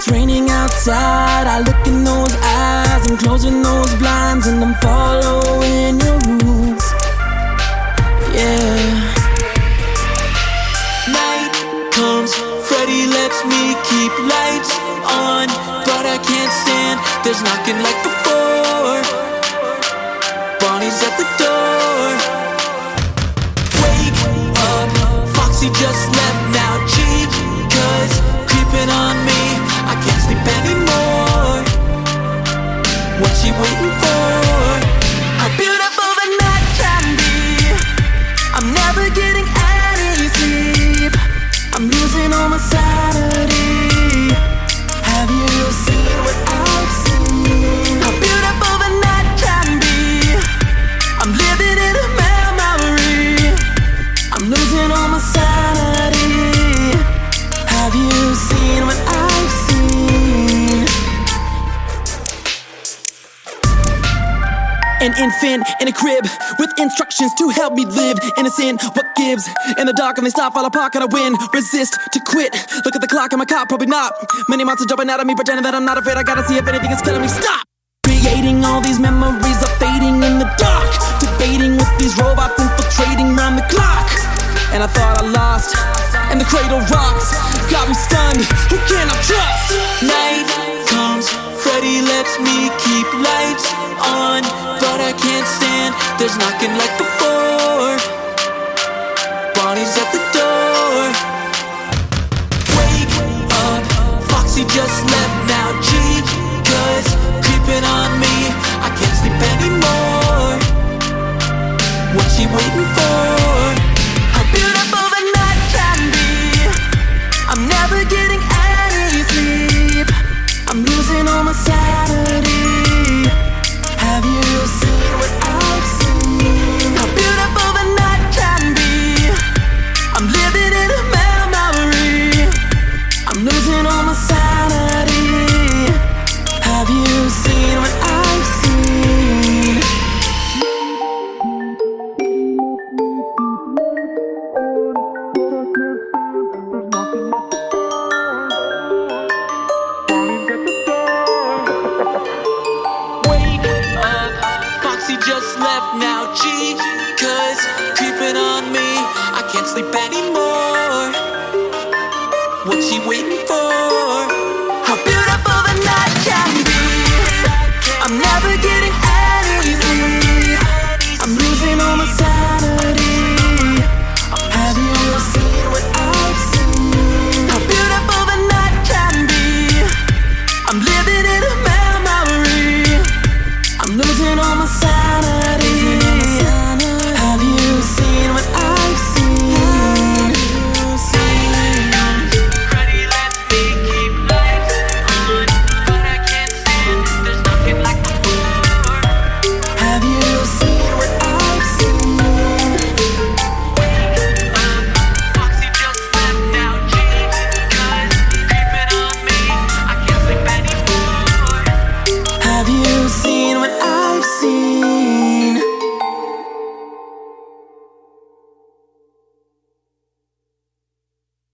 it's raining outside, I look in those eyes, I'm closing those blinds and I'm following your rules. Yeah. Night comes, Freddy lets me keep lights on, but I can't stand, there's knocking like before. Bonnie's at the door. Wake up, Foxy just left now, cheap, cause creeping on me, I can't sleep anymore. What's she waiting for? How beautiful the night can be, I'm never getting any sleep, I'm losing all my sanity. Have you seen what I've seen? How beautiful the night can be, I'm living in a memory, I'm losing all my sanity. Have you seen what I've seen? An infant in a crib with instructions to help me live. Innocent, what gives? In the dark and they stop, fall apart, can I win? Resist to quit. Look at the clock, am I caught? Probably not. Many monsters jumping out at me, pretending that I'm not afraid. I gotta see if anything is killing me. Stop! Creating all these memories are fading in the dark. Debating with these robots infiltrating round the clock. And I thought I lost, and the cradle rocks. Got me stunned, who can I trust? Night comes, Freddy lets me keep lights on, but I can't stand, there's knocking like before. Bonnie's at the door. Wake up, Foxy just left now, gee, cause creeping on me, I can't sleep anymore. What's she waiting for? How beautiful the night can be, I'm never getting any sleep, I'm losing all my sanity. Have you seen what I've seen? How beautiful the night can be, I'm living in a memory, I'm losing all my sanity. Have you seen what I've seen? Just left now, gee, cause creeping on me, I can't sleep anymore.